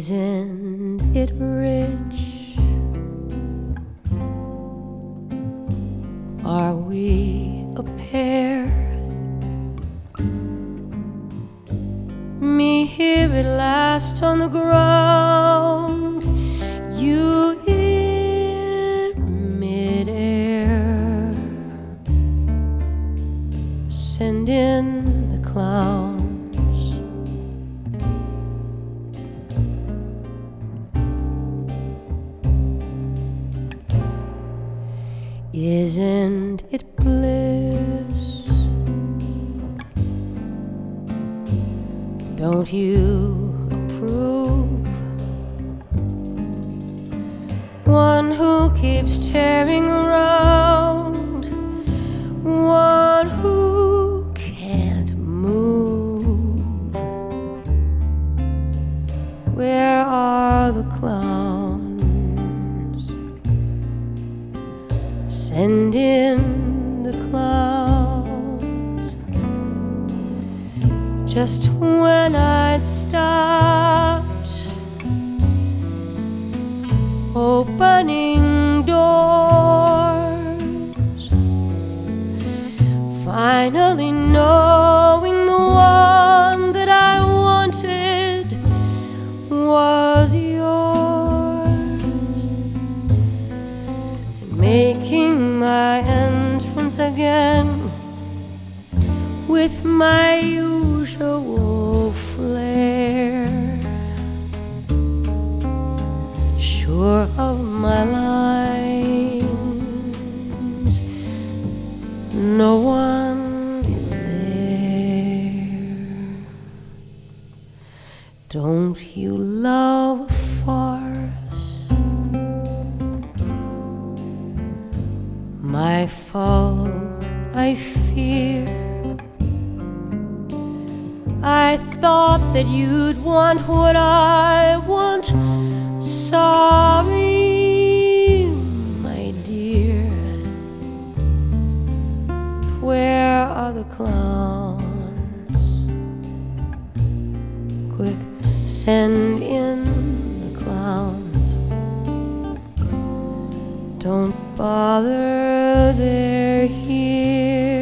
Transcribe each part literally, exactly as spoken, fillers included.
Isn't it rich? Are we a pair? Me here at last on the ground, you in midair. Send in the clowns. Isn't it bliss? Don't you approve? One who keeps tearing around, one who can't move. Where are the clowns? Send in the clowns. Just when I'd stopped opening doors, finally knowing the one that I wanted was yours, making my entrance again with my usual flair, sure of my lines, no one is there. Don't you love a farce? My fault, I fear. I thought that you'd want what I want. Sorry, my dear. Where are the clowns? Quick, send in the clowns. Don't bother, they're here.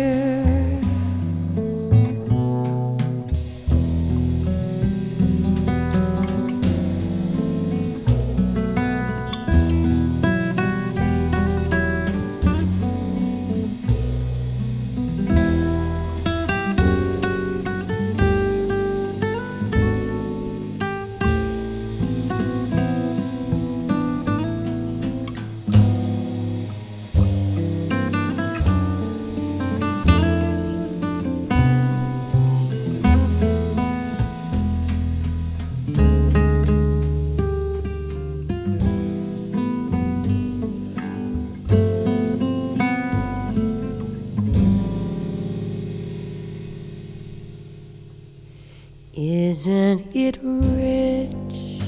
Isn't it rich?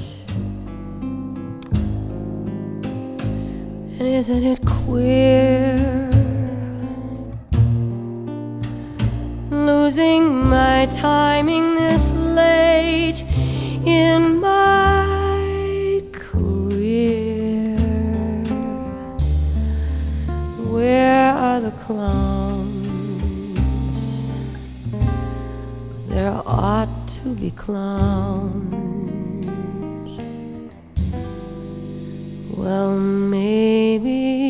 And isn't it queer? Losing my timing this late in my career. Where are the clowns? There ought to be clowns. Well, maybe